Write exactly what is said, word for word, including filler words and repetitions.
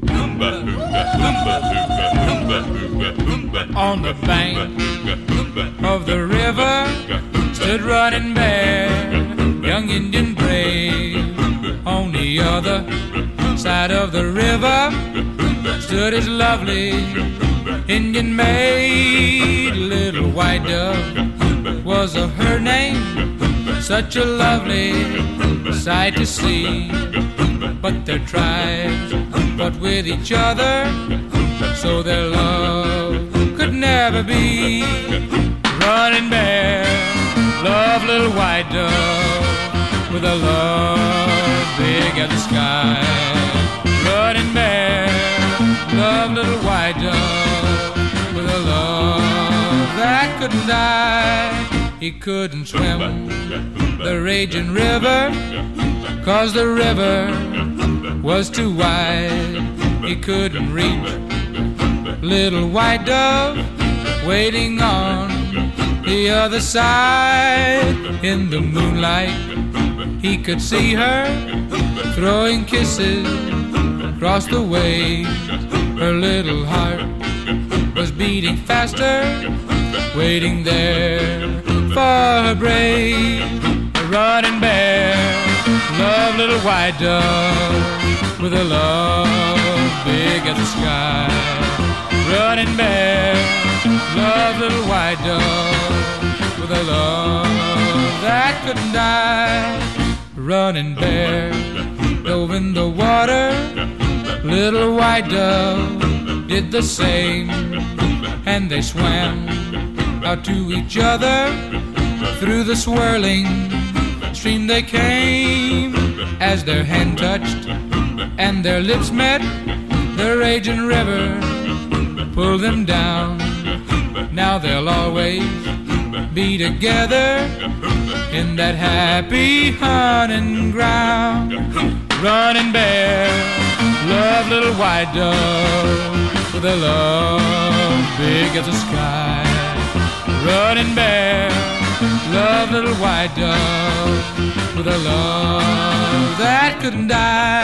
On the bank of the river stood Running Bear, young Indian brave. On the other side of the river stood his lovely Indian maid. Little White Dove was a her name, such a lovely sight to see. But their tribes fought with each other, so their love could never be. Running Bear loved Little White Dove with a love big as the sky. Running Bear loved Little White Dove with a love that couldn't die. He couldn't swim the raging river, 'cause the river was too wide. He couldn't reach Little White Dove waiting on the other side. In the moonlight he could see her throwing kisses across the waves. Her little heart was beating faster, waiting there for her brave. Running Bear loved Little White Dove with a love big as the sky. Running Bear loved Little White Dove with a love that couldn't die. Running Bear dove in the water, Little White Dove did the same, and they swam out to each other. Through the swirling stream they came. As their hand touched and their lips met, the raging river pulled them down. Now they'll always be together in that happy hunting ground. Running Bear loved Little White Dove with a love big as the sky. Running Bear loved Little White Dove with a love that couldn't die.